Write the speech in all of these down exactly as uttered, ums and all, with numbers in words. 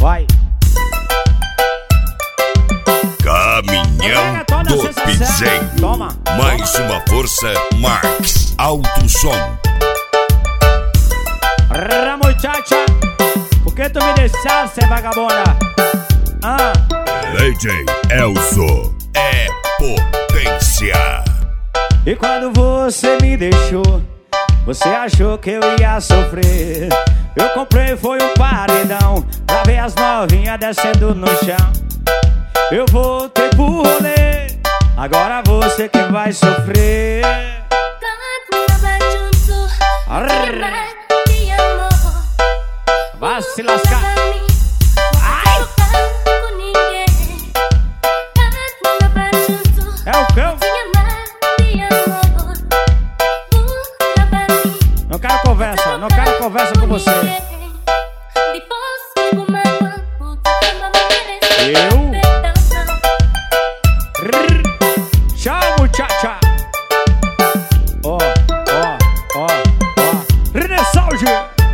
Vai. Caminhão do Piseiro. Toma. Mais uma força, Marx Alto Som. Rá, muchacha, por que tu me deixaste, vagabunda? Ah. D J Elzo é potência. E quando você me deixou, você achou que eu ia sofrer. Eu comprei foi um paredão pra ver as novinhas descendo no chão. Eu voltei pro rolê, agora você que vai sofrer. Arr. Vai se lascar. Ai. É o cão. Não quero conversa, não quero conversa com você. Eu? Rrr. Tchau, muchacha. Ó, ó, ó, ó. Renessalge.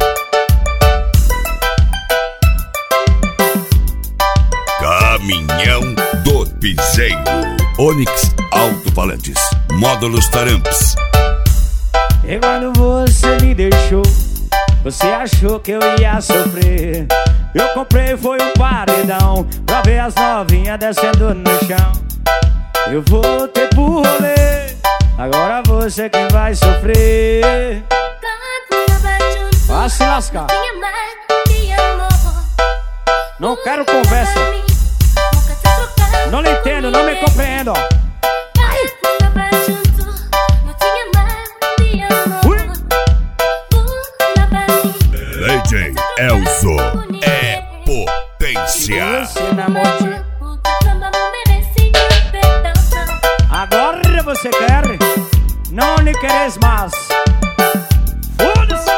Caminhão do Piseiro. Onix Alto-Falantes. Módulos Taramps. E quando você me deixou, você achou que eu ia sofrer. Eu comprei foi um paredão pra ver as novinhas descendo no chão. Eu voltei pro rolê, agora você quem vai sofrer. Vai se lascar. Não quero conversa. Não lhe entendo, não me compreendo. D J Elzo é potência. Agora você quer? Não lhe queres mais. Foda-se.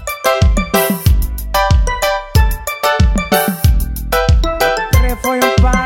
Foi um